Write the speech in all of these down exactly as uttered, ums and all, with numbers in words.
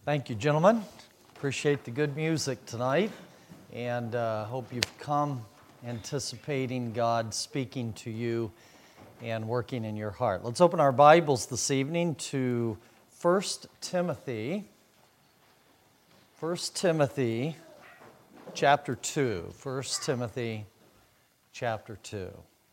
Thank you, gentlemen. Appreciate the good music tonight, and uh, hope you've come anticipating God speaking to you and working in your heart. Let's open our Bibles this evening to First Timothy. First Timothy chapter two. First Timothy chapter two.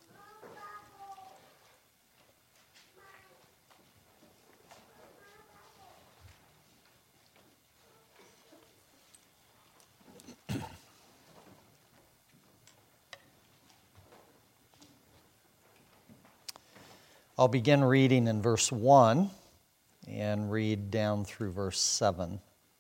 I'll begin reading in verse one and read down through verse seven.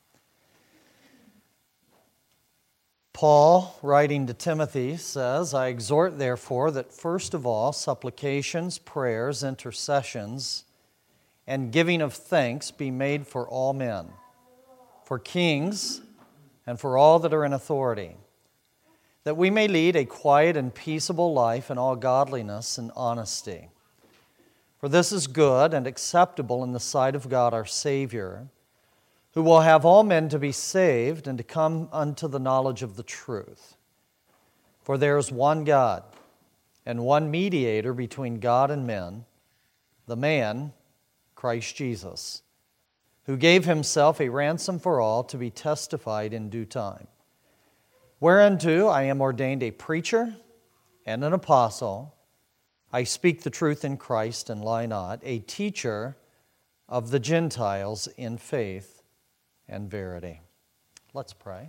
Paul, writing to Timothy, says, I exhort therefore that first of all supplications, prayers, intercessions, and giving of thanks be made for all men, for kings, and for all that are in authority, that we may lead a quiet and peaceable life in all godliness and honesty. For this is good and acceptable in the sight of God our Savior, who will have all men to be saved and to come unto the knowledge of the truth. For there is one God, and one mediator between God and men, the man, Christ Jesus, who gave himself a ransom for all to be testified in due time. Whereunto I am ordained a preacher and an apostle. I speak the truth in Christ and lie not, a teacher of the Gentiles in faith and verity. Let's pray.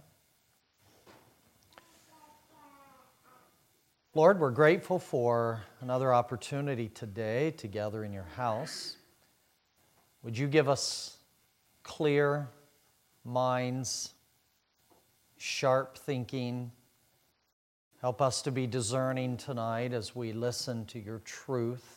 Lord, we're grateful for another opportunity today to gather in your house. Would you give us clear minds, sharp thinking? Help us to be discerning tonight as we listen to your truth.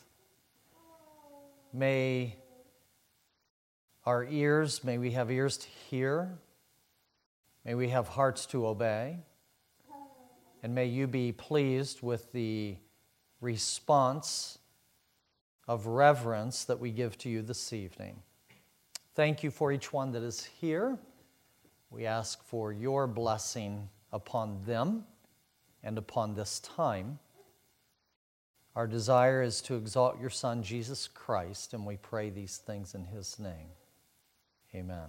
May our ears, may we have ears to hear. May we have hearts to obey. And may you be pleased with the response of reverence that we give to you this evening. Thank you for each one that is here. We ask for your blessing upon them and upon this time. Our desire is to exalt your Son, Jesus Christ, and we pray these things in his name. Amen.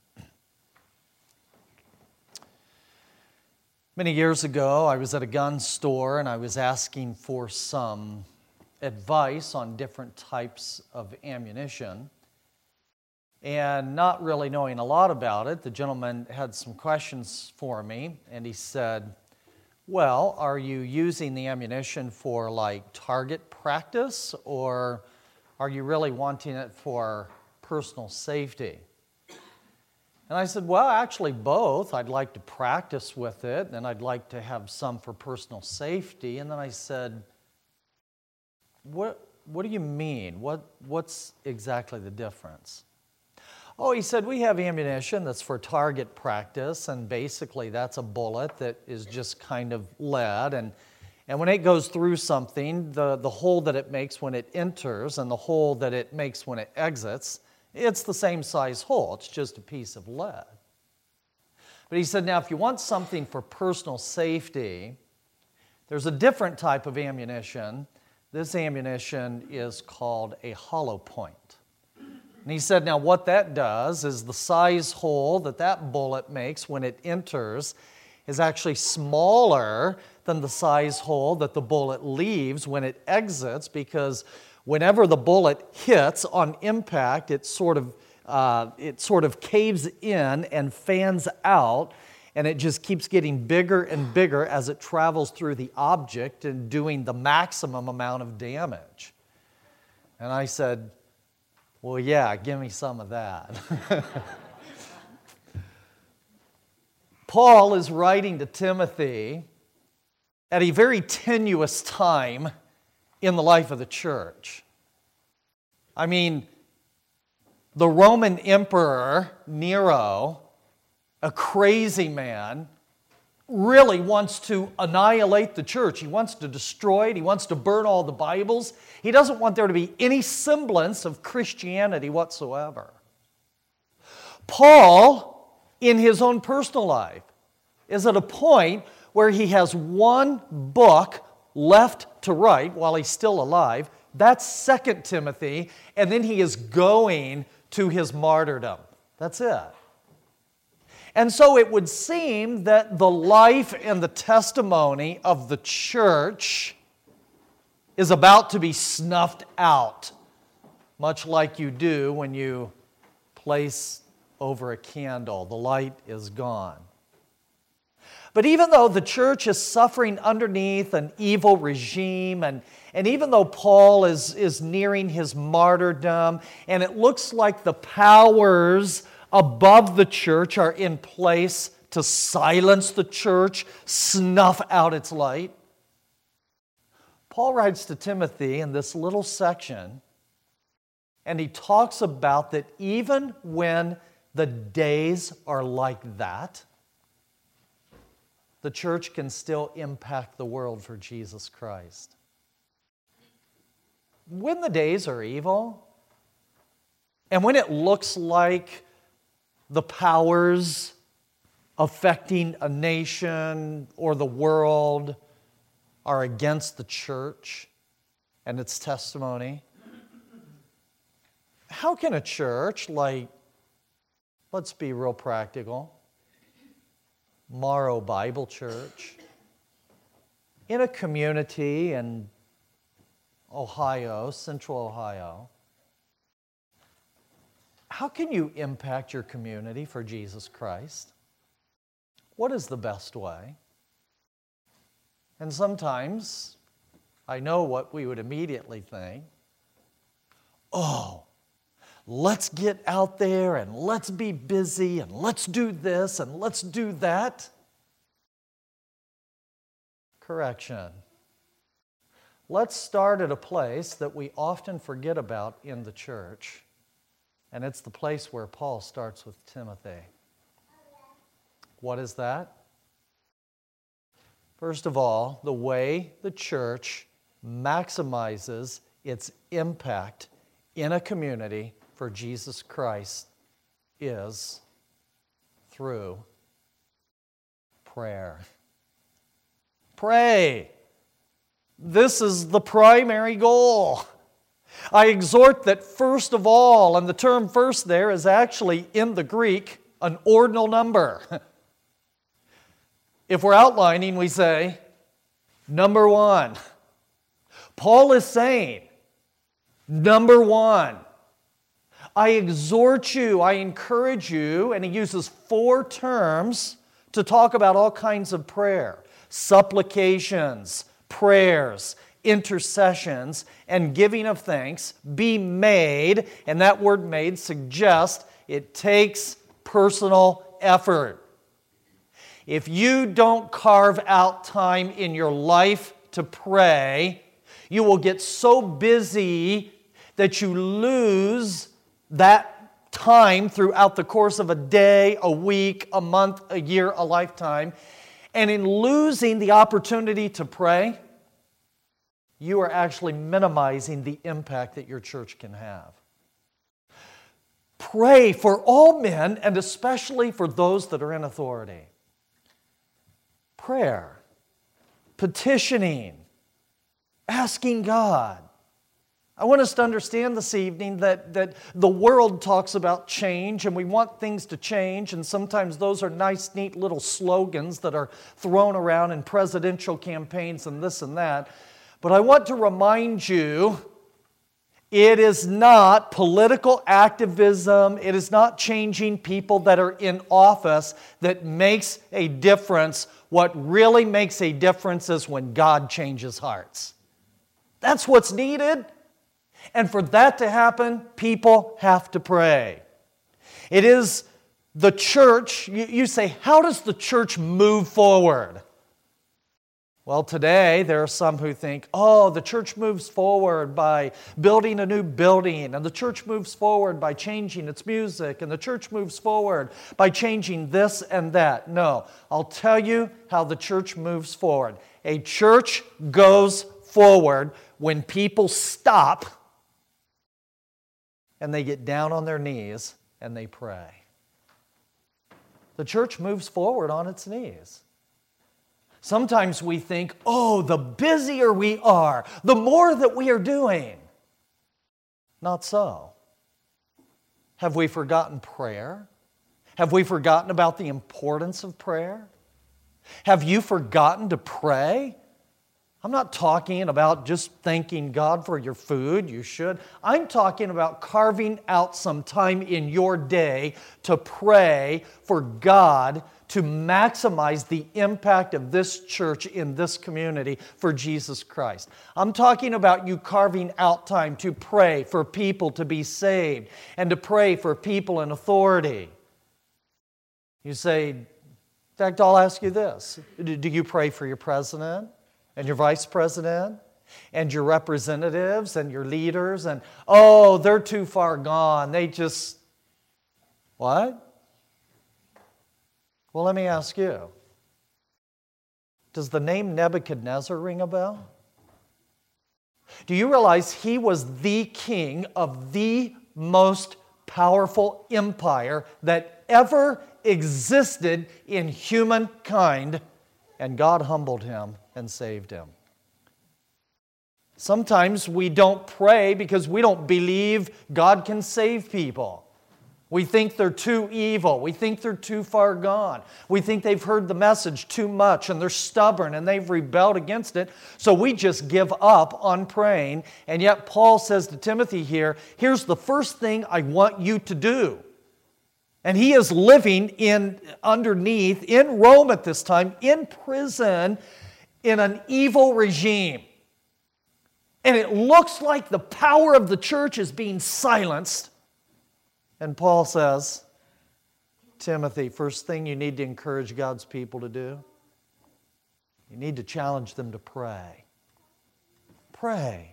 Many years ago, I was at a gun store and I was asking for some advice on different types of ammunition. And not really knowing a lot about it, the gentleman had some questions for me, and he said, well, are you using the ammunition for like target practice, or are you really wanting it for personal safety? And I said, well, actually both. I'd like to practice with it, and I'd like to have some for personal safety. And then I said, what, what do you mean? What, what's exactly the difference? Oh, he said, we have ammunition that's for target practice, and basically that's a bullet that is just kind of lead, and, and when it goes through something, the, the hole that it makes when it enters and the hole that it makes when it exits, it's the same size hole. It's just a piece of lead. But he said, now if you want something for personal safety, there's a different type of ammunition. This ammunition is called a hollow point. And he said, now what that does is the size hole that that bullet makes when it enters is actually smaller than the size hole that the bullet leaves when it exits, because whenever the bullet hits on impact, it sort of, uh, it sort of caves in and fans out, and it just keeps getting bigger and bigger as it travels through the object and doing the maximum amount of damage. And I said, well, yeah, give me some of that. Paul is writing to Timothy at a very tenuous time in the life of the church. I mean, the Roman Emperor Nero, a crazy man, really wants to annihilate the church. He wants to destroy it. He wants to burn all the Bibles. He doesn't want there to be any semblance of Christianity whatsoever. Paul, in his own personal life, is at a point where he has one book left to write while he's still alive. That's Second Timothy, and then he is going to his martyrdom. That's it. And so it would seem that the life and the testimony of the church is about to be snuffed out, much like you do when you place over a candle. The light is gone. But even though the church is suffering underneath an evil regime, and, and even though Paul is, is nearing his martyrdom, and it looks like the powers above the church are in place to silence the church, snuff out its light, Paul writes to Timothy in this little section, and he talks about that even when the days are like that, the church can still impact the world for Jesus Christ. When the days are evil, and when it looks like the powers affecting a nation or the world are against the church and its testimony, how can a church like, let's be real practical, Morrow Bible Church, in a community in Ohio, Central Ohio, how can you impact your community for Jesus Christ? What is the best way? And sometimes I know what we would immediately think. Oh, let's get out there and let's be busy and let's do this and let's do that. Correction. Let's start at a place that we often forget about in the church, and it's the place where Paul starts with Timothy. What is that? First of all, the way the church maximizes its impact in a community for Jesus Christ is through prayer. Pray. This is the primary goal. I exhort that first of all, and the term first there is actually in the Greek an ordinal number. If we're outlining, we say, number one. Paul is saying, number one, I exhort you, I encourage you, and he uses four terms to talk about all kinds of prayer. Supplications, prayers, intercessions, and giving of thanks be made, and that word made suggests it takes personal effort. If you don't carve out time in your life to pray, you will get so busy that you lose that time throughout the course of a day, a week, a month, a year, a lifetime. And in losing the opportunity to pray, you are actually minimizing the impact that your church can have. Pray for all men, and especially for those that are in authority. Prayer, petitioning, asking God. I want us to understand this evening that, that the world talks about change, and we want things to change, and sometimes those are nice, neat little slogans that are thrown around in presidential campaigns and this and that. But I want to remind you, it is not political activism, it is not changing people that are in office that makes a difference. What really makes a difference is when God changes hearts. That's what's needed. And for that to happen, people have to pray. It is the church. You, you say, how does the church move forward? Well, today there are some who think, oh, the church moves forward by building a new building, and the church moves forward by changing its music, and the church moves forward by changing this and that. No, I'll tell you how the church moves forward. A church goes forward when people stop and they get down on their knees and they pray. the church moves forward on its knees. Sometimes we think, oh, the busier we are, the more that we are doing. Not so. Have we forgotten prayer? Have we forgotten about the importance of prayer? Have you forgotten to pray? I'm not talking about just thanking God for your food. You should. I'm talking about carving out some time in your day to pray for God to maximize the impact of this church in this community for Jesus Christ. I'm talking about you carving out time to pray for people to be saved and to pray for people in authority. You say, in fact, I'll ask you this. Do you pray for your president and your vice president and your representatives and your leaders? And, oh, they're too far gone. They just, what? Well, let me ask you. Does the name Nebuchadnezzar ring a bell? Do you realize he was the king of the most powerful empire that ever existed in humankind, and God humbled him and saved him? Sometimes we don't pray because we don't believe God can save people. We think they're too evil. We think they're too far gone. We think they've heard the message too much and they're stubborn and they've rebelled against it. So we just give up on praying. And yet Paul says to Timothy here, here's the first thing I want you to do. And he is living in underneath, in Rome at this time, in prison, in an evil regime. And it looks like the power of the church is being silenced. And Paul says, Timothy, first thing you need to encourage God's people to do, you need to challenge them to pray. Pray.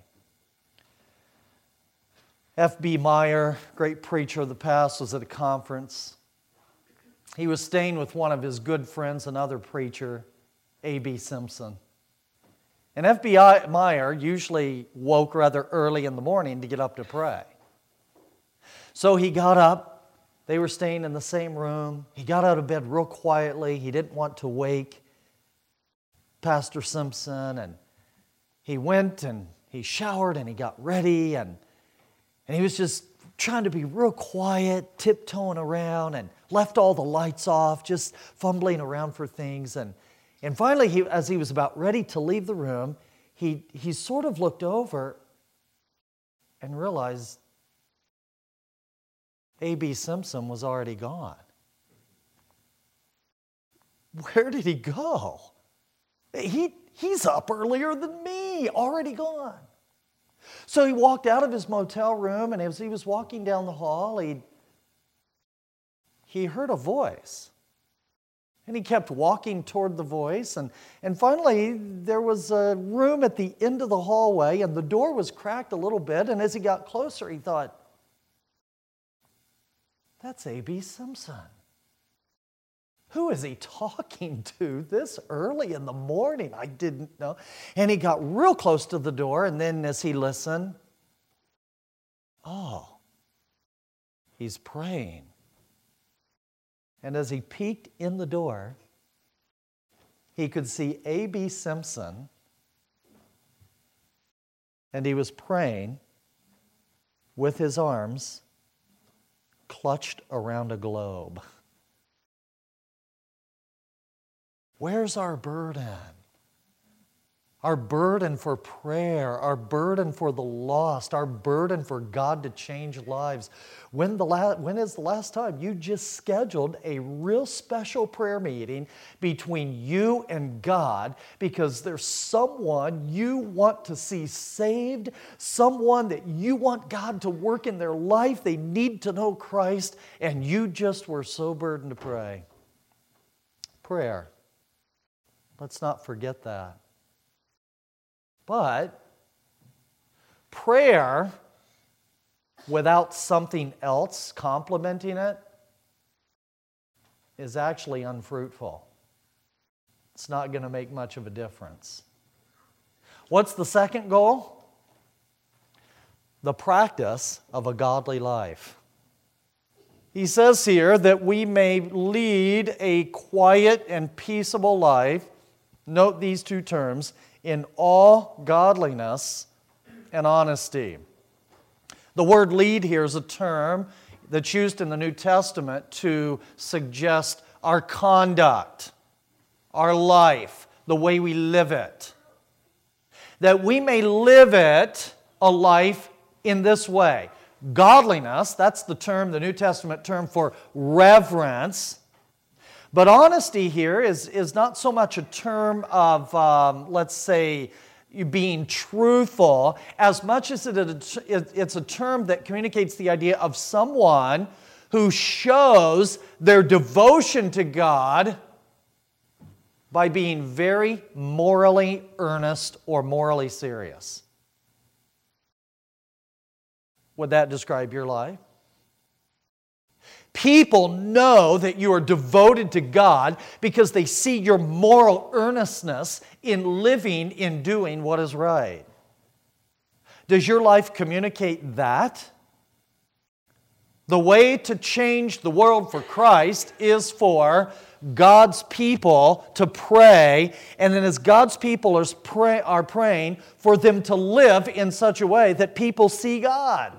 F B Meyer, great preacher of the past, was at a conference. He was staying with one of his good friends, another preacher, A B Simpson. And F B Meyer usually woke rather early in the morning to get up to pray. So he got up. They were staying in the same room. He got out of bed real quietly. He didn't want to wake Pastor Simpson. And he went and he showered and he got ready. And, and he was just trying to be real quiet, tiptoeing around, and left all the lights off, just fumbling around for things. And, and finally, he, as he was about ready to leave the room, he, he sort of looked over and realized A B Simpson was already gone. Where did he go? He, he's up earlier than me, already gone. So he walked out of his motel room, and as he was walking down the hall, he, he heard a voice. And he kept walking toward the voice, and, and finally there was a room at the end of the hallway, and the door was cracked a little bit, and as he got closer, he thought, that's A B Simpson. Who is he talking to this early in the morning? I didn't know. And he got real close to the door, and then as he listened, oh, he's praying. And as he peeked in the door, he could see A B Simpson, and he was praying with his arms clutched around a globe. Where's our burden? Our burden for prayer, our burden for the lost, our burden for God to change lives. When, the la- when is the last time you just scheduled a real special prayer meeting between you and God because there's someone you want to see saved, someone that you want God to work in their life, they need to know Christ, and you just were so burdened to pray? Prayer. Let's not forget that. But prayer without something else complementing it is actually unfruitful. It's not going to make much of a difference. What's the second goal? The practice of a godly life. He says here that we may lead a quiet and peaceable life, note these two terms, in all godliness and honesty. The word lead here is a term that's used in the New Testament to suggest our conduct, our life, the way we live it. That we may live it, a life, in this way. Godliness, that's the term, the New Testament term for reverence. But honesty here is, is not so much a term of, um, let's say, being truthful, as much as it is, it's a term that communicates the idea of someone who shows their devotion to God by being very morally earnest or morally serious. Would that describe your life? People know that you are devoted to God because they see your moral earnestness in living, in doing what is right. Does your life communicate that? The way to change the world for Christ is for God's people to pray, and then as God's people are, pray, are praying, for them to live in such a way that people see God.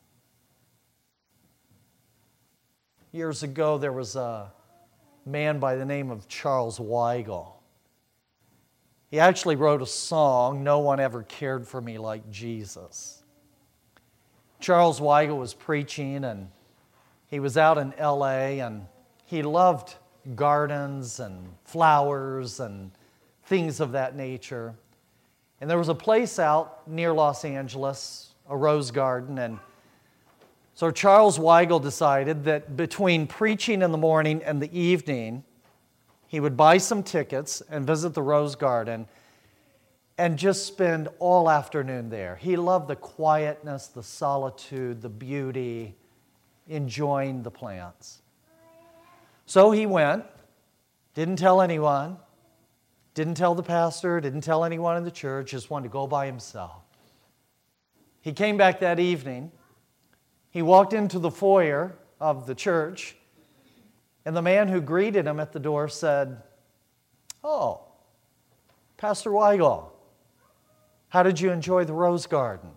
Years ago, there was a man by the name of Charles Weigel. He actually wrote a song, "No One Ever Cared for Me Like Jesus." Charles Weigel was preaching, and he was out in L A, and he loved gardens and flowers and things of that nature. And there was a place out near Los Angeles, a rose garden, and so Charles Weigel decided that between preaching in the morning and the evening, he would buy some tickets and visit the rose garden and just spend all afternoon there. He loved the quietness, the solitude, the beauty, enjoying the plants. So he went, didn't tell anyone, didn't tell the pastor, didn't tell anyone in the church, just wanted to go by himself. He came back that evening. He walked into the foyer of the church, and the man who greeted him at the door said, "Oh, Pastor Weigel, how did you enjoy the rose garden?"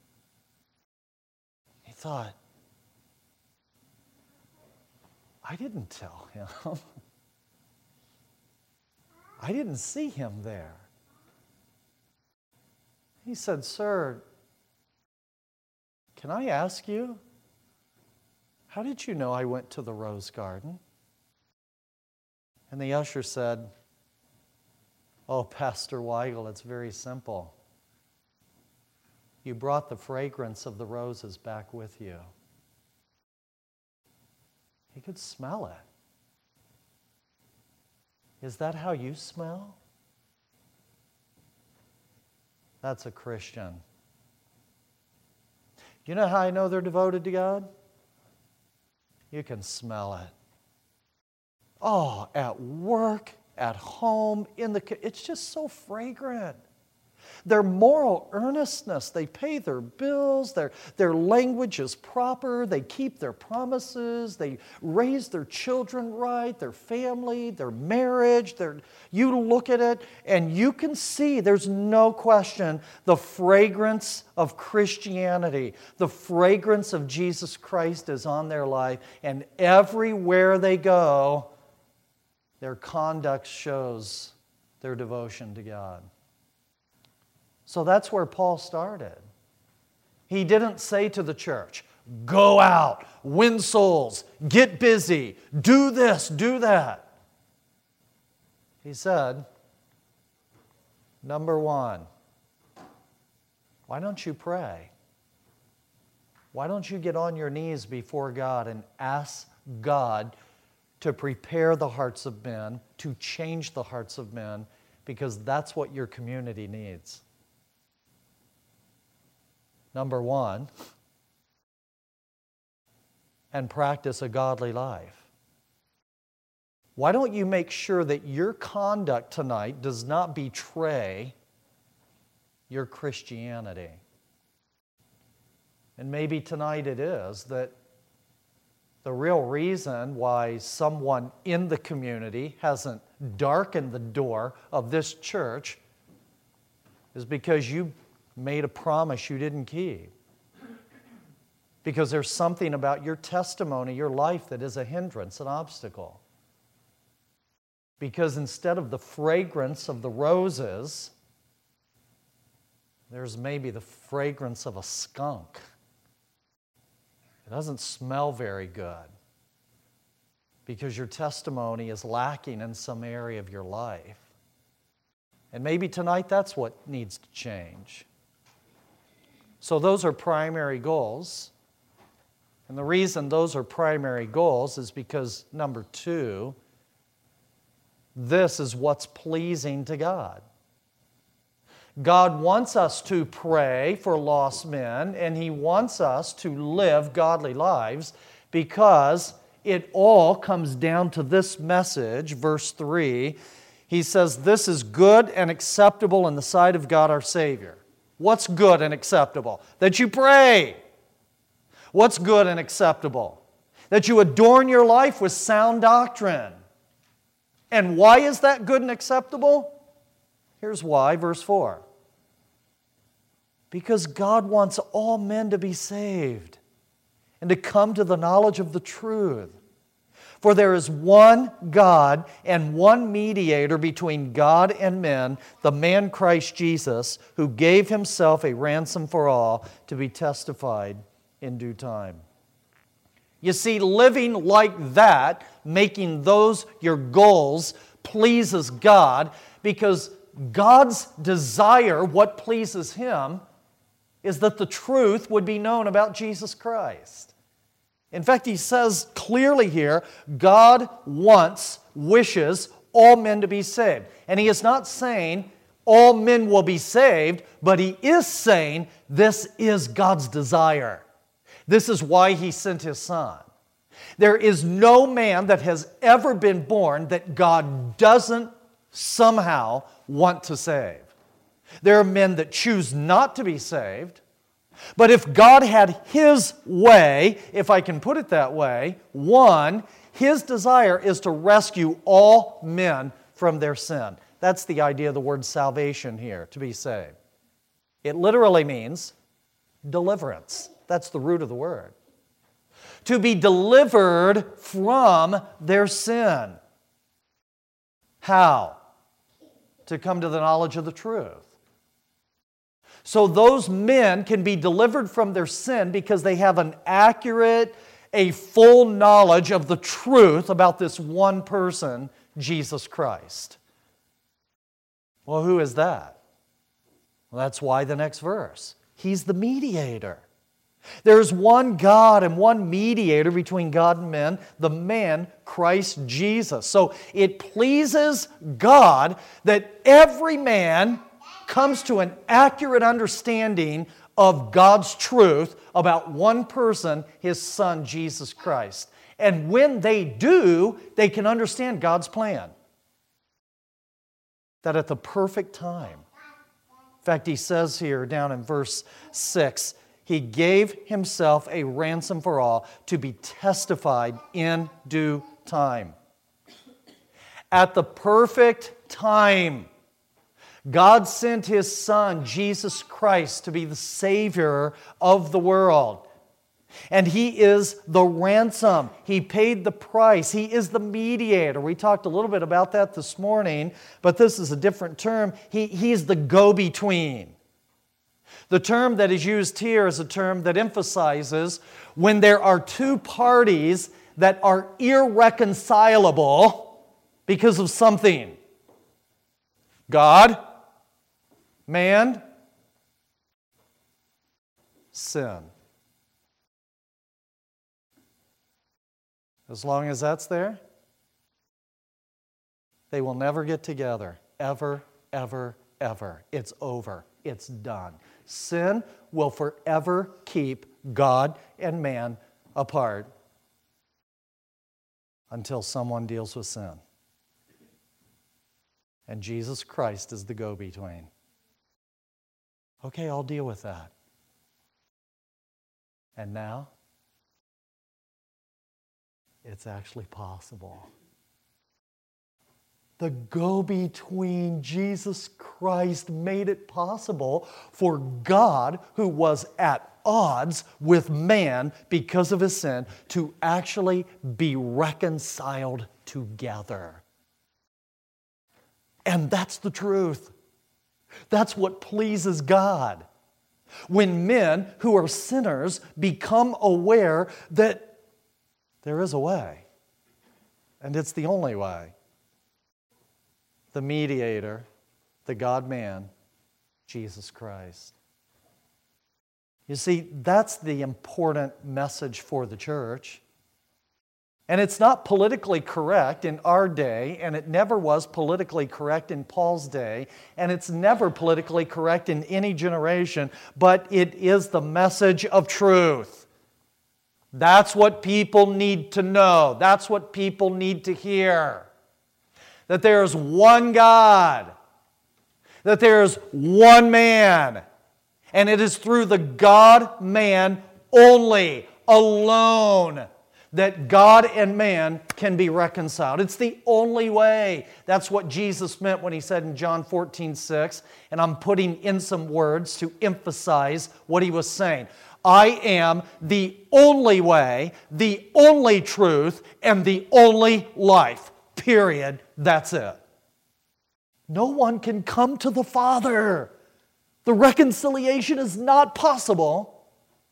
He thought, I didn't tell him. I didn't see him there. He said, "Sir, can I ask you, how did you know I went to the rose garden?" And the usher said, "Oh, Pastor Weigel, it's very simple. You brought the fragrance of the roses back with you." He could smell it. Is that how you smell? That's a Christian. You know how I know they're devoted to God? You can smell it. Oh, at work, at home, in the it's just so fragrant. Their moral earnestness, they pay their bills, their, their language is proper, they keep their promises, they raise their children right, their family, their marriage. Their, you look at it and you can see, there's no question, the fragrance of Christianity, the fragrance of Jesus Christ is on their life, and everywhere they go, their conduct shows their devotion to God. So that's where Paul started. He didn't say to the church, "Go out, win souls, get busy, do this, do that." He said, number one, why don't you pray? Why don't you get on your knees before God and ask God to prepare the hearts of men, to change the hearts of men, because that's what your community needs. Number one, and practice a godly life. Why don't you make sure that your conduct tonight does not betray your Christianity? And maybe tonight it is that The real reason why someone in the community hasn't darkened the door of this church is because you made a promise you didn't keep. Because there's something about your testimony, your life, that is a hindrance, an obstacle. Because instead of the fragrance of the roses, there's maybe the fragrance of a skunk. It doesn't smell very good because your testimony is lacking in some area of your life. And maybe tonight that's what needs to change. So those are primary goals. And the reason those are primary goals is because, number two, this is what's pleasing to God. God wants us to pray for lost men, and He wants us to live godly lives because it all comes down to this message, verse three. He says, this is good and acceptable in the sight of God our Savior. What's good and acceptable? That you pray. What's good and acceptable? That you adorn your life with sound doctrine. And why is that good and acceptable? Here's why, verse four. Because God wants all men to be saved and to come to the knowledge of the truth. For there is one God and one mediator between God and men, the man Christ Jesus, who gave Himself a ransom for all, to be testified in due time. You see, living like that, making those your goals, pleases God, because God's desire, what pleases Him, is that the truth would be known about Jesus Christ. In fact, He says clearly here, God wants, wishes all men to be saved. And He is not saying all men will be saved, but He is saying this is God's desire. This is why He sent His Son. There is no man that has ever been born that God doesn't somehow want to save. There are men that choose not to be saved. But if God had His way, if I can put it that way, one, His desire is to rescue all men from their sin. That's the idea of the word salvation here, to be saved. It literally means deliverance. That's the root of the word. To be delivered from their sin. How? To come to the knowledge of the truth. So those men can be delivered from their sin because they have an accurate, a full knowledge of the truth about this one person, Jesus Christ. Well, who is that? Well, that's why the next verse. He's the mediator. There's one God and one mediator between God and men, the man, Christ Jesus. So it pleases God that every man comes to an accurate understanding of God's truth about one person, His Son, Jesus Christ. And when they do, they can understand God's plan. That at the perfect time, in fact, He says here down in verse six, He gave Himself a ransom for all to be testified in due time. At the perfect time, God sent His Son, Jesus Christ, to be the Savior of the world. And He is the ransom. He paid the price. He is the mediator. We talked a little bit about that this morning, but this is a different term. He, he's the go-between. The term that is used here is a term that emphasizes when there are two parties that are irreconcilable because of something. God, man, sin. As long as that's there, they will never get together. Ever, ever, ever. It's over. It's done. Sin will forever keep God and man apart until someone deals with sin. And Jesus Christ is the go-between. Okay, I'll deal with that. And now, it's actually possible. The go-between, Jesus Christ, made it possible for God, who was at odds with man because of his sin, to actually be reconciled together. And that's the truth. That's what pleases God. When men who are sinners become aware that there is a way, and it's the only way. The mediator, the God-man, Jesus Christ. You see, that's the important message for the church. And it's not politically correct in our day, and it never was politically correct in Paul's day, and it's never politically correct in any generation, but it is the message of truth. That's what people need to know. That's what people need to hear. That there is one God, that there is one man, and it is through the God-man only, alone, that God and man can be reconciled. It's the only way. That's what Jesus meant when he said in John fourteen six, and I'm putting in some words to emphasize what he was saying. I am the only way, the only truth, and the only life. Period. That's it. No one can come to the Father. The reconciliation is not possible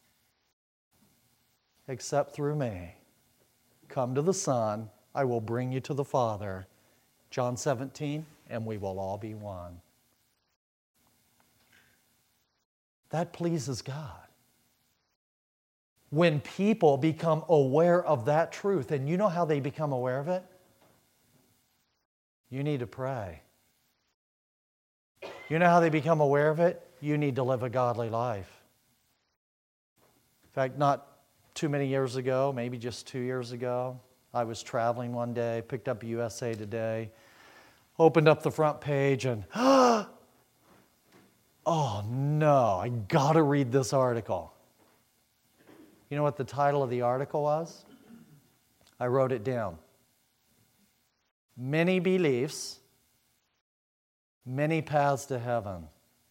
except through me. Come to the Son, I will bring you to the Father. John seventeen, and we will all be one. That pleases God. When people become aware of that truth, and you know how they become aware of it? You need to pray. You know how they become aware of it? You need to live a godly life. In fact, not too many years ago, maybe just two years ago, I was traveling one day, picked up U S A Today, opened up the front page, and oh no, I gotta read this article. You know what the title of the article was? I wrote it down. Many beliefs, many paths to heaven.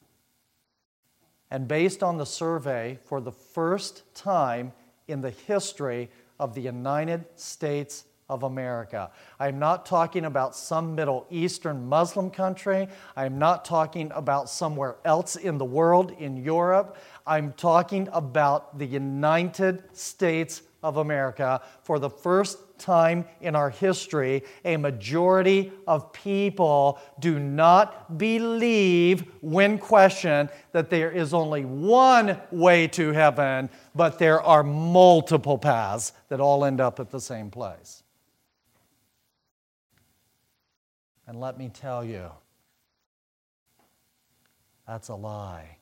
And based on the survey, for the first time in the history of the United States of America. I'm not talking about some Middle Eastern Muslim country. I'm not talking about somewhere else in the world, in Europe. I'm talking about the United States of America. For the first time in our history, a majority of people do not believe, when questioned, that there is only one way to heaven, but there are multiple paths that all end up at the same place. And let me tell you, that's a lie.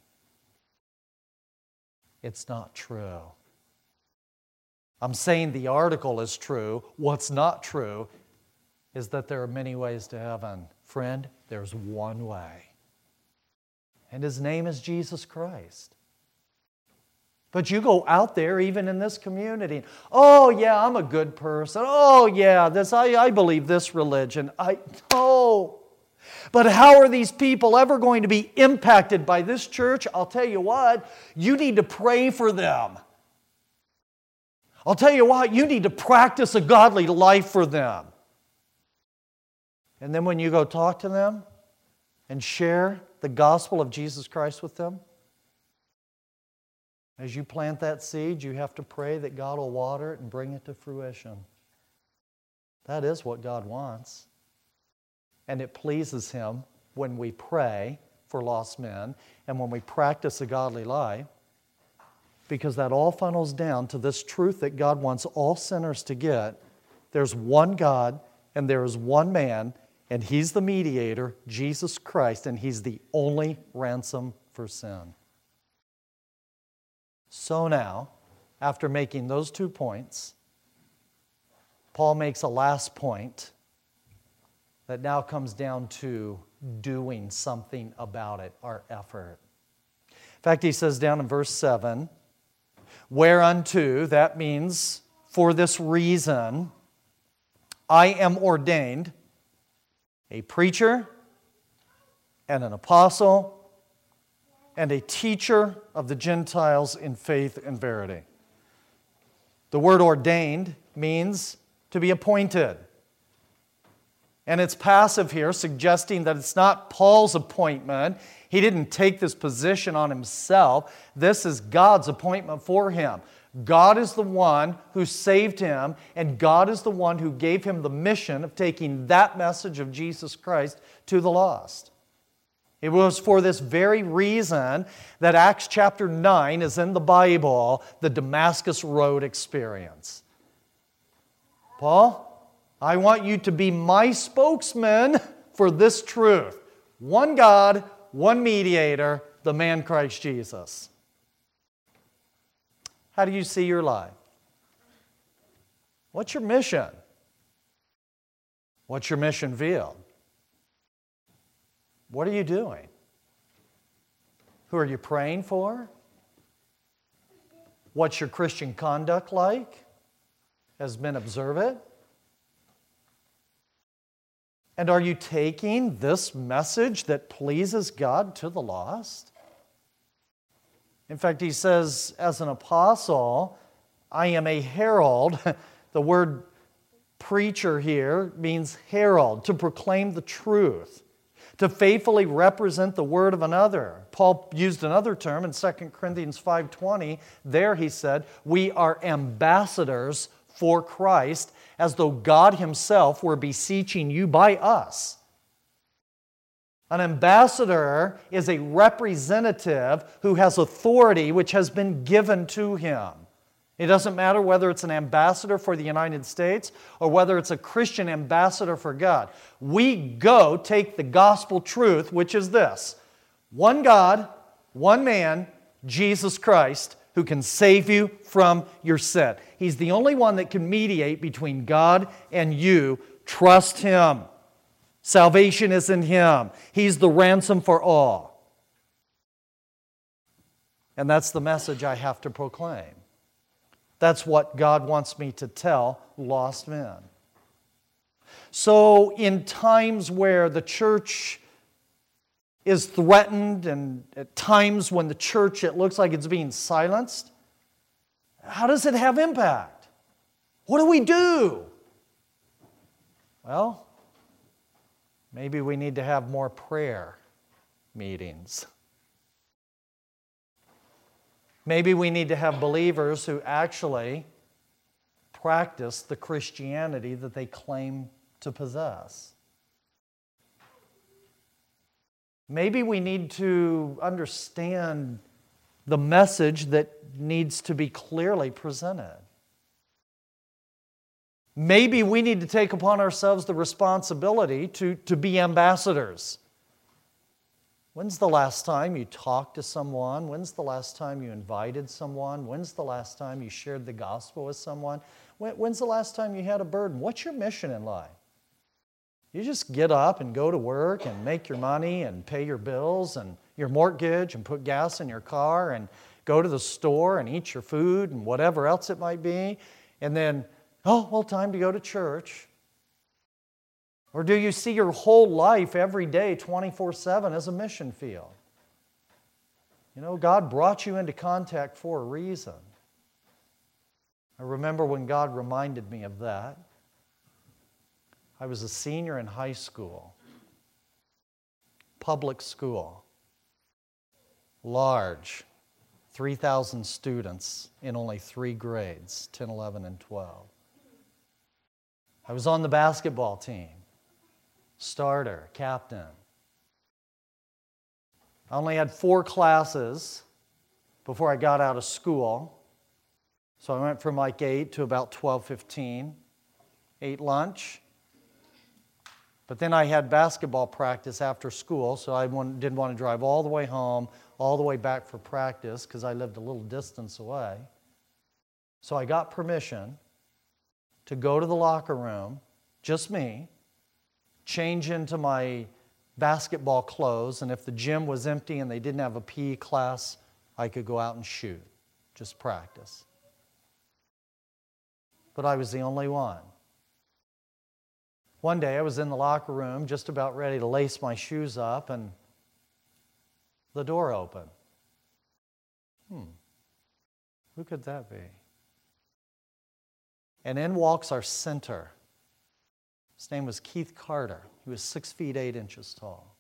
It's not true. I'm saying the article is true. What's not true is that there are many ways to heaven. Friend, there's one way. And His name is Jesus Christ. But you go out there, even in this community, oh yeah, I'm a good person. Oh yeah, this I, I believe this religion. I oh. But how are these people ever going to be impacted by this church? I'll tell you what, you need to pray for them. I'll tell you what, you need to practice a godly life for them. And then when you go talk to them and share the gospel of Jesus Christ with them, as you plant that seed, you have to pray that God will water it and bring it to fruition. That is what God wants. And it pleases Him when we pray for lost men and when we practice a godly life, because that all funnels down to this truth that God wants all sinners to get. There's one God and there is one man, and He's the mediator, Jesus Christ, and He's the only ransom for sin. So now, after making those two points, Paul makes a last point that now comes down to doing something about it, our effort. In fact, he says down in verse seven, whereunto, that means for this reason, I am ordained a preacher and an apostle and a teacher of the Gentiles in faith and verity. The word ordained means to be appointed. And it's passive here, suggesting that it's not Paul's appointment. He didn't take this position on himself. This is God's appointment for him. God is the one who saved him, and God is the one who gave him the mission of taking that message of Jesus Christ to the lost. It was for this very reason that Acts chapter nine is in the Bible, the Damascus Road experience. Paul, I want you to be my spokesman for this truth. One God, one mediator, the man Christ Jesus. How do you see your life? What's your mission? What's your mission field? What are you doing? Who are you praying for? What's your Christian conduct like? Has been observant? And are you taking this message that pleases God to the lost? In fact, he says, as an apostle, I am a herald. The word preacher here means herald, to proclaim the truth, to faithfully represent the word of another. Paul used another term in Second Corinthians five twenty. There he said, we are ambassadors for Christ, as though God himself were beseeching you by us. An ambassador is a representative who has authority which has been given to him. It doesn't matter whether it's an ambassador for the United States or whether it's a Christian ambassador for God. We go take the gospel truth, which is this: one God, one man, Jesus Christ, who can save you from your sin. He's the only one that can mediate between God and you. Trust him. Salvation is in him. He's the ransom for all. And that's the message I have to proclaim. That's what God wants me to tell lost men. So in times where the church is threatened, and at times when the church, it looks like it's being silenced, how does it have impact? What do we do? Well, maybe we need to have more prayer meetings. Maybe we need to have believers who actually practice the Christianity that they claim to possess. Maybe we need to understand the message that needs to be clearly presented. Maybe we need to take upon ourselves the responsibility to, to be ambassadors. When's the last time you talked to someone? When's the last time you invited someone? When's the last time you shared the gospel with someone? When, when's the last time you had a burden? What's your mission in life? You just get up and go to work and make your money and pay your bills and your mortgage and put gas in your car and go to the store and eat your food and whatever else it might be, and then, oh, well, time to go to church. Or do you see your whole life every day, twenty-four seven, as a mission field? You know, God brought you into contact for a reason. I remember when God reminded me of that. I was a senior in high school, public school, large, three thousand students in only three grades, ten, eleven, and twelve. I was on the basketball team, starter, captain. I only had four classes before I got out of school. So I went from like eight to about twelve, fifteen, ate lunch. But then I had basketball practice after school, so I didn't want to drive all the way home, all the way back for practice, because I lived a little distance away. So I got permission to go to the locker room, just me, change into my basketball clothes, and if the gym was empty and they didn't have a P E class, I could go out and shoot, just practice. But I was the only one. One day I was in the locker room just about ready to lace my shoes up, and the door opened. Hmm, who could that be? And in walks our center. His name was Keith Carter. He was six feet eight inches tall.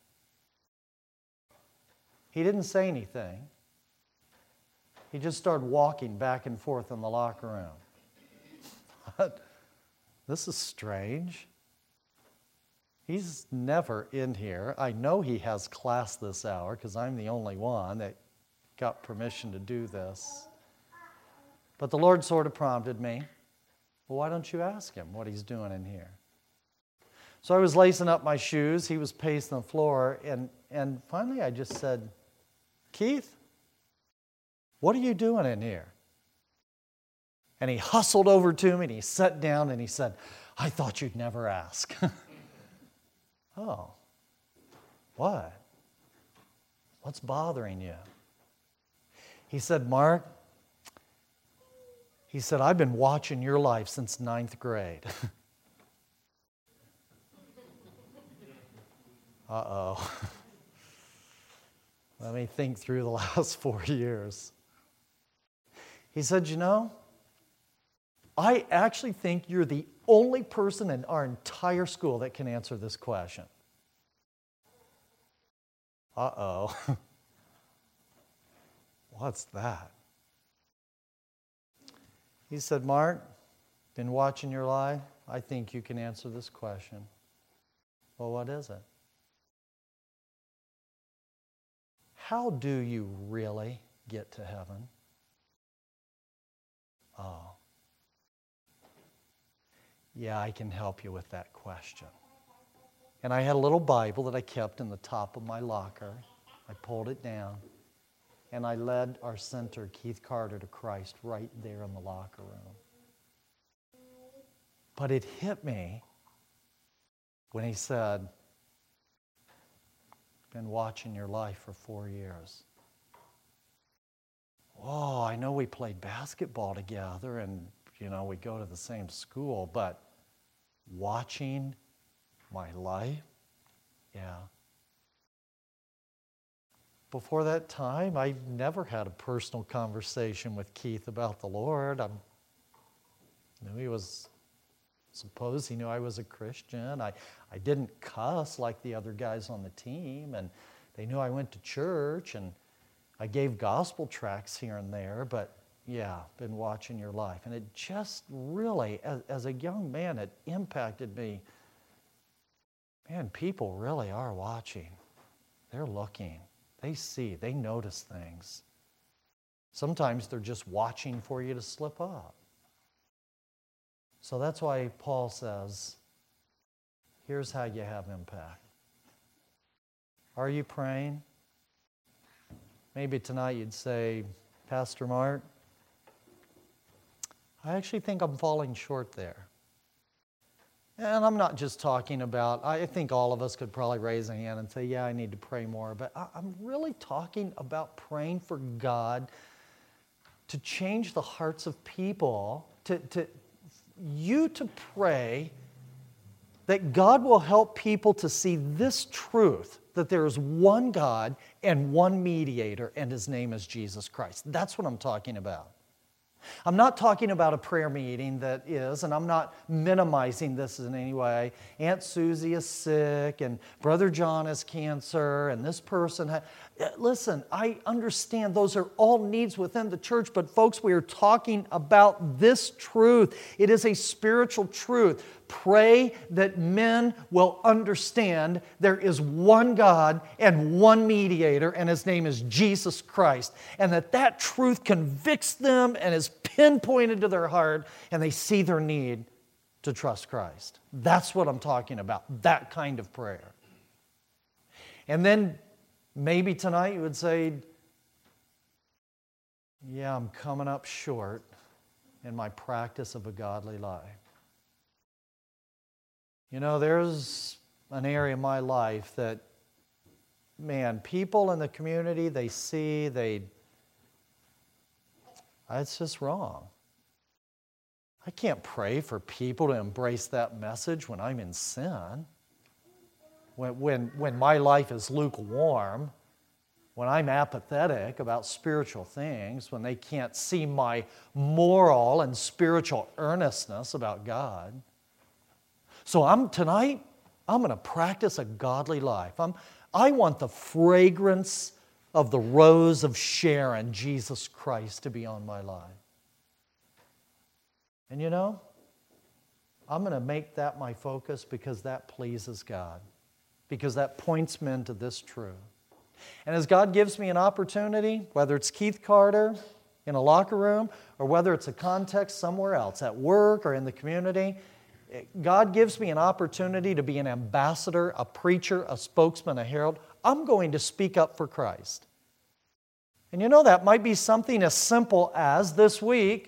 He didn't say anything. He just started walking back and forth in the locker room. This is strange. He's never in here. I know he has class this hour because I'm the only one that got permission to do this. But the Lord sort of prompted me, well, why don't you ask him what he's doing in here? So I was lacing up my shoes. He was pacing the floor. And, and finally I just said, Keith, what are you doing in here? And he hustled over to me and he sat down and he said, I thought you'd never ask. Oh, what? What's bothering you? He said, Mark, he said, I've been watching your life since ninth grade. Uh-oh. Let me think through the last four years. He said, you know, I actually think you're the only person in our entire school that can answer this question. Uh-oh. What's that? He said, Mark, been watching your life. I think you can answer this question. Well, what is it? How do you really get to heaven? Oh. Yeah, I can help you with that question. And I had a little Bible that I kept in the top of my locker. I pulled it down, and I led our center, Keith Carter, to Christ right there in the locker room. But it hit me when he said, been watching your life for four years. Oh, I know we played basketball together and, you know, we go to the same school, but watching my life, yeah. Before that time, I never had a personal conversation with Keith about the Lord. I knew he was, suppose he knew I was a Christian. I, I didn't cuss like the other guys on the team, and they knew I went to church, and I gave gospel tracts here and there, but yeah, been watching your life. And it just really, as, as a young man, it impacted me. Man, people really are watching. They're looking. They see. They notice things. Sometimes they're just watching for you to slip up. So that's why Paul says, here's how you have impact. Are you praying? Maybe tonight you'd say, Pastor Mark, I actually think I'm falling short there. And I'm not just talking about, I think all of us could probably raise a hand and say, yeah, I need to pray more. But I'm really talking about praying for God to change the hearts of people, to, to you to pray that God will help people to see this truth, that there is one God and one mediator, and His name is Jesus Christ. That's what I'm talking about. I'm not talking about a prayer meeting that is, and I'm not minimizing this in any way. Aunt Susie is sick, and Brother John has cancer, and this person has... Listen, I understand those are all needs within the church, but folks, we are talking about this truth. It is a spiritual truth. Pray that men will understand there is one God and one mediator, and His name is Jesus Christ, and that that truth convicts them and is pinpointed to their heart, and they see their need to trust Christ. That's what I'm talking about, that kind of prayer. And then maybe tonight you would say, yeah, I'm coming up short in my practice of a godly life. You know, there's an area in my life that, man, people in the community, they see, they, it's just wrong. I can't pray for people to embrace that message when I'm in sin, when, when, when my life is lukewarm, when I'm apathetic about spiritual things, when they can't see my moral and spiritual earnestness about God. So I'm tonight, I'm going to practice a godly life. I'm, I want the fragrance of the rose of Sharon, Jesus Christ, to be on my life. And you know, I'm going to make that my focus because that pleases God, because that points men to this truth. And as God gives me an opportunity, whether it's Keith Carter in a locker room or whether it's a context somewhere else, at work or in the community, God gives me an opportunity to be an ambassador, a preacher, a spokesman, a herald. I'm going to speak up for Christ. And you know, that might be something as simple as this week,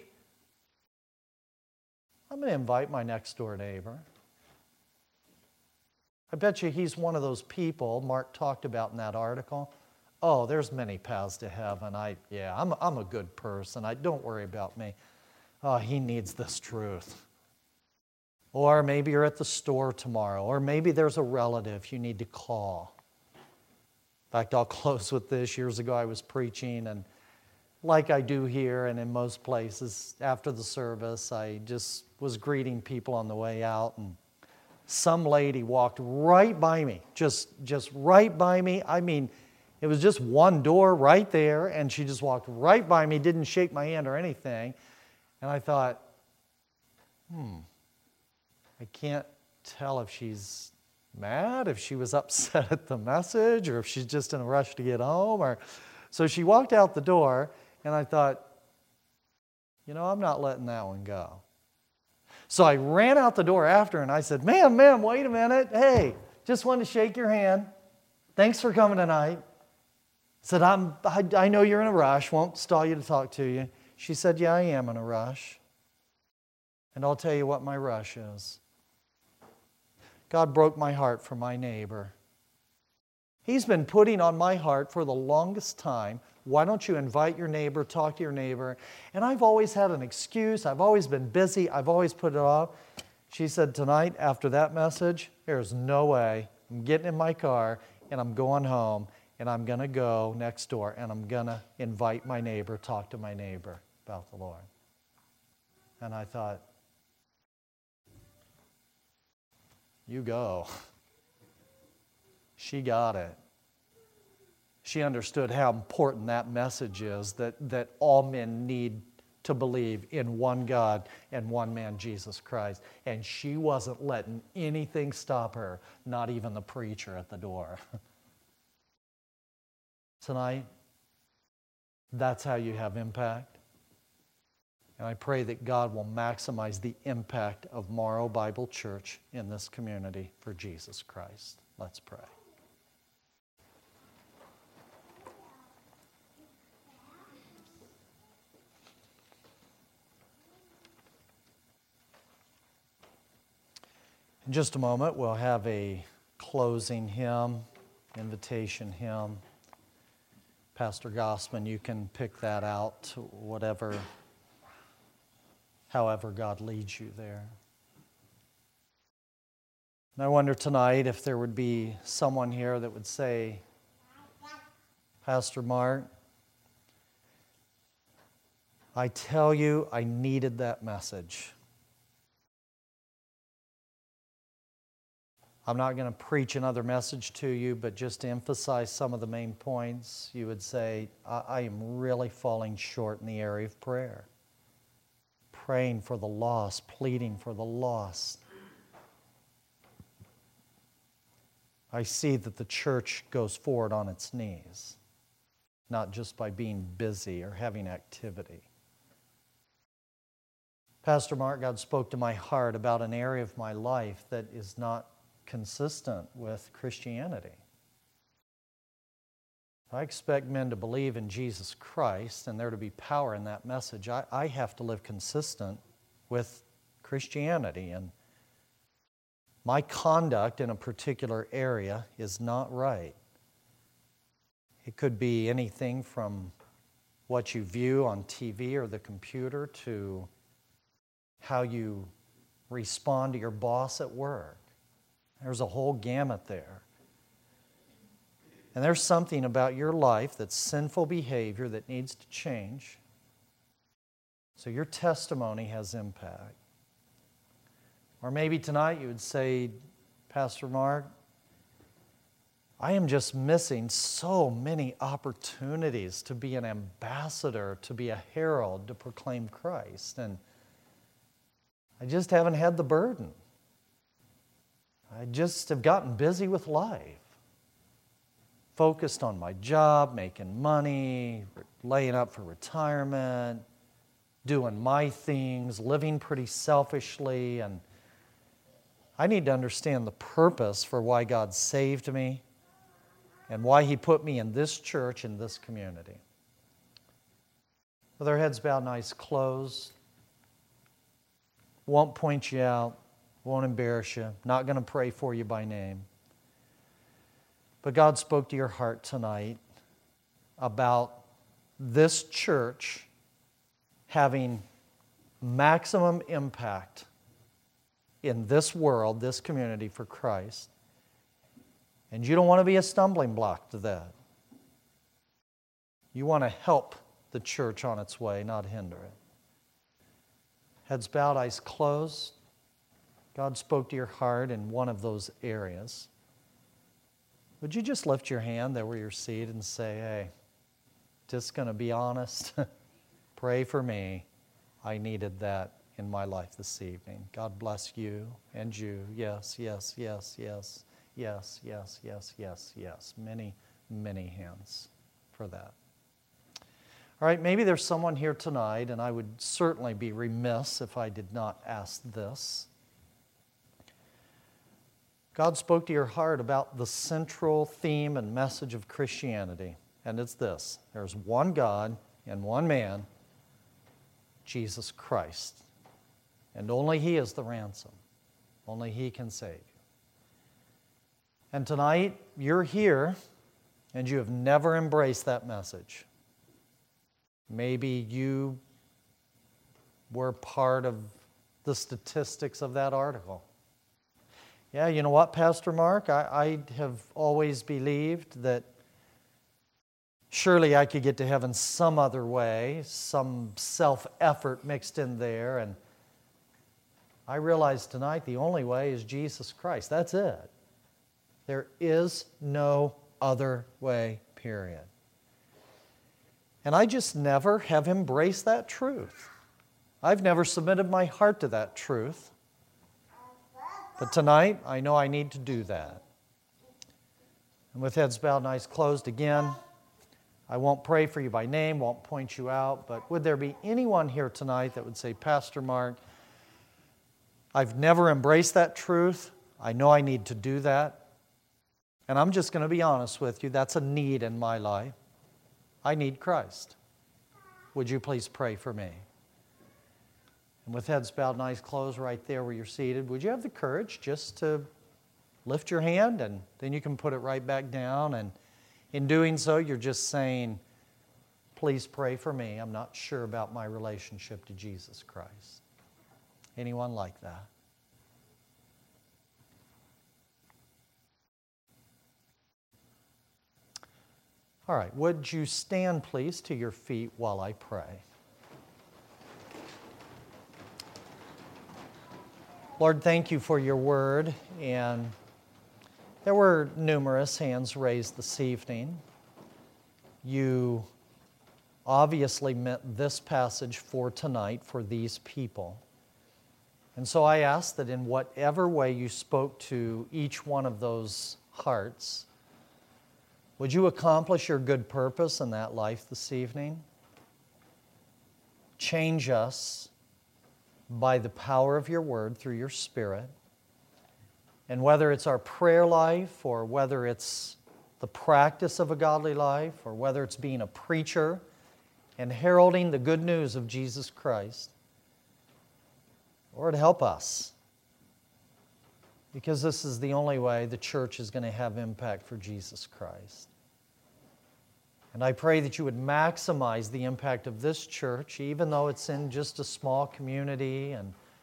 I'm going to invite my next door neighbor. I bet you he's one of those people Mark talked about in that article. Oh, there's many paths to heaven. I, yeah, I'm, I'm a good person. I, don't worry about me. Oh, he needs this truth. Or maybe you're at the store tomorrow, or maybe there's a relative you need to call. In fact, I'll close with this. Years ago, I was preaching, and like I do here and in most places, after the service, I just was greeting people on the way out, and some lady walked right by me, just, just right by me. I mean, it was just one door right there, and she just walked right by me, didn't shake my hand or anything. And I thought, hmm, I can't tell if she's mad, if she was upset at the message, or if she's just in a rush to get home. Or so she walked out the door, and I thought, you know, I'm not letting that one go. So I ran out the door after her, and I said, ma'am, ma'am, wait a minute. Hey, just wanted to shake your hand. Thanks for coming tonight. I said, I'm, I, I know you're in a rush. Won't stall you to talk to you. She said, yeah, I am in a rush. And I'll tell you what my rush is. God broke my heart for my neighbor. He's been putting on my heart for the longest time, why don't you invite your neighbor, talk to your neighbor? And I've always had an excuse. I've always been busy. I've always put it off. She said, tonight, after that message, there's no way. I'm getting in my car, and I'm going home, and I'm going to go next door, and I'm going to invite my neighbor, talk to my neighbor about the Lord. And I thought, you go. She got it. She understood how important that message is, that, that all men need to believe in one God and one man, Jesus Christ. And she wasn't letting anything stop her, not even the preacher at the door. Tonight, that's how you have impact. And I pray that God will maximize the impact of Morrow Bible Church in this community for Jesus Christ. Let's pray. In just a moment, we'll have a closing hymn, invitation hymn. Pastor Gossman, you can pick that out, whatever, however God leads you there. And I wonder tonight if there would be someone here that would say, Pastor Mark, I tell you, I needed that message. I'm not going to preach another message to you, but just to emphasize some of the main points, you would say, I, I am really falling short in the area of prayer. Praying for the lost, pleading for the lost. I see that the church goes forward on its knees, not just by being busy or having activity. Pastor Mark, God spoke to my heart about an area of my life that is not consistent with Christianity. I expect men to believe in Jesus Christ and there to be power in that message. I, I have to live consistent with Christianity, and my conduct in a particular area is not right. It could be anything from what you view on T V or the computer to how you respond to your boss at work. There's a whole gamut there. And there's something about your life that's sinful behavior that needs to change. So your testimony has impact. Or maybe tonight you would say, Pastor Mark, I am just missing so many opportunities to be an ambassador, to be a herald, to proclaim Christ. And I just haven't had the burden. I just have gotten busy with life. Focused on my job, making money, laying up for retirement, doing my things, living pretty selfishly. And I need to understand the purpose for why God saved me and why He put me in this church, in this community. With our heads bowed and eyes closed, won't point you out, won't embarrass you, not going to pray for you by name. But God spoke to your heart tonight about this church having maximum impact in this world, this community for Christ. And you don't want to be a stumbling block to that. You want to help the church on its way, not hinder it. Heads bowed, eyes closed. God spoke to your heart in one of those areas. Would you just lift your hand there where you're seated and say, hey, just going to be honest, pray for me. I needed that in my life this evening. God bless you and you. Yes, yes, yes, yes, yes, yes, yes, yes, yes. Many, many hands for that. All right, maybe there's someone here tonight, and I would certainly be remiss if I did not ask this. God spoke to your heart about the central theme and message of Christianity, and it's this. There's one God and one man, Jesus Christ, and only He is the ransom. Only He can save you. And tonight, you're here, and you have never embraced that message. Maybe you were part of the statistics of that article. Yeah, you know what, Pastor Mark? I, I have always believed that surely I could get to heaven some other way, some self-effort mixed in there. And I realize tonight the only way is Jesus Christ. That's it. There is no other way, period. And I just never have embraced that truth. I've never submitted my heart to that truth. But tonight, I know I need to do that. And with heads bowed and eyes closed again, I won't pray for you by name, won't point you out, but would there be anyone here tonight that would say, Pastor Mark, I've never embraced that truth. I know I need to do that. And I'm just going to be honest with you, that's a need in my life. I need Christ. Would you please pray for me? And with heads bowed and eyes closed right there where you're seated, would you have the courage just to lift your hand and then you can put it right back down, and in doing so you're just saying, please pray for me. I'm not sure about my relationship to Jesus Christ. Anyone like that? All right, would you stand, please, to your feet while I pray? Lord, thank you for your word, and there were numerous hands raised this evening. You obviously meant this passage for tonight, for these people. And so I ask that in whatever way you spoke to each one of those hearts, would you accomplish your good purpose in that life this evening? Change us by the power of your word through your Spirit. And whether it's our prayer life, or whether it's the practice of a godly life, or whether it's being a preacher and heralding the good news of Jesus Christ, Lord, help us. Because this is the only way the church is going to have impact for Jesus Christ. And I pray that you would maximize the impact of this church, even though it's in just a small community and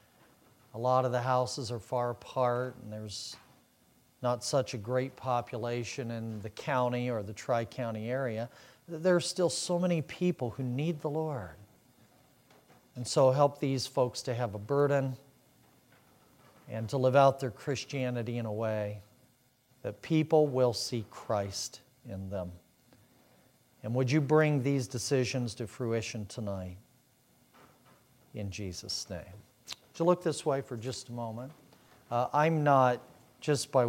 A lot of the houses are far apart, and there's not such a great population in the county or the tri-county area. There are still so many people who need the Lord. And so help these folks to have a burden and to live out their Christianity in a way that people will see Christ in them. And would you bring these decisions to fruition tonight? In Jesus' name. Would you look this way for just a moment? Uh, I'm not, just by